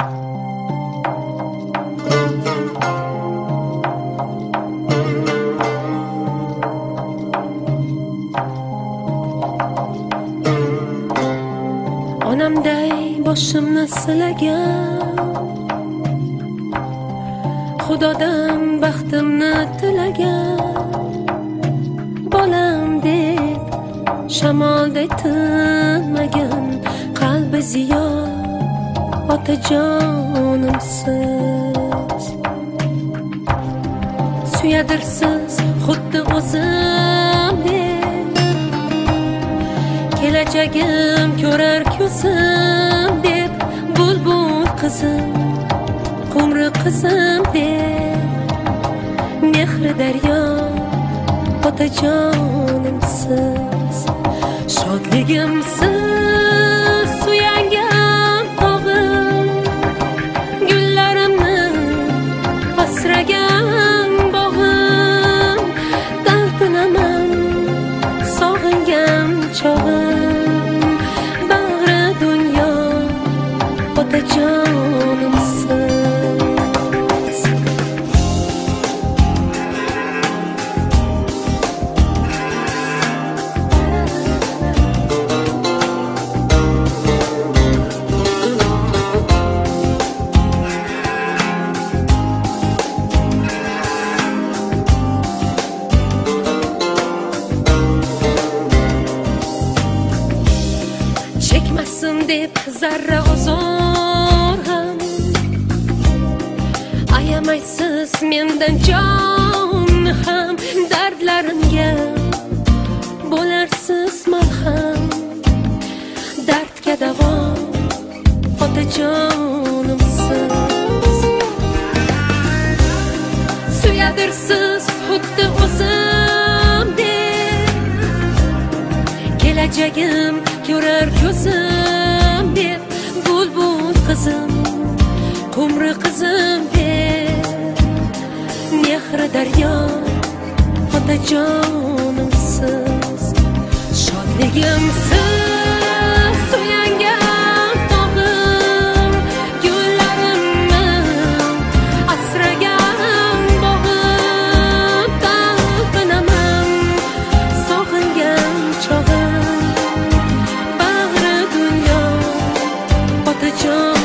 Onamday boshimni silagan, Xudodan baxtimni tilagan, bolam deb shamolday tinmagan, qalbi ziyo otajonimsiz. Suyadirsiz xuddi o'zimdek, kelajagim ko'rar ko'zim deb, bulbul qizim, qumri qizim deb, mehri daryo otajonimsiz. Shodligimsiz suyangan tog'im, gullarimni asragan bog'im, talpinaman sog'ingan chog'im, bag'ri dunyo otajonimsiz. Chekmasin deb zarra ozor ham, ayamaysiz mendan jon ham, dardlarimga bo'larsiz malham, dardga davo otajonimsiz. Suyadirsiz xuddi o'zimdek, kelajagim ko'rar ko'zim deb, bulbul qizim, qumri qizim deb, mehri daryo otajonimsiz. Shodligimsiz suyangan tog'im, gullarimni asragan bog'im, talpinaman sog'ingan chog'im, bag'ri dunyo otajon.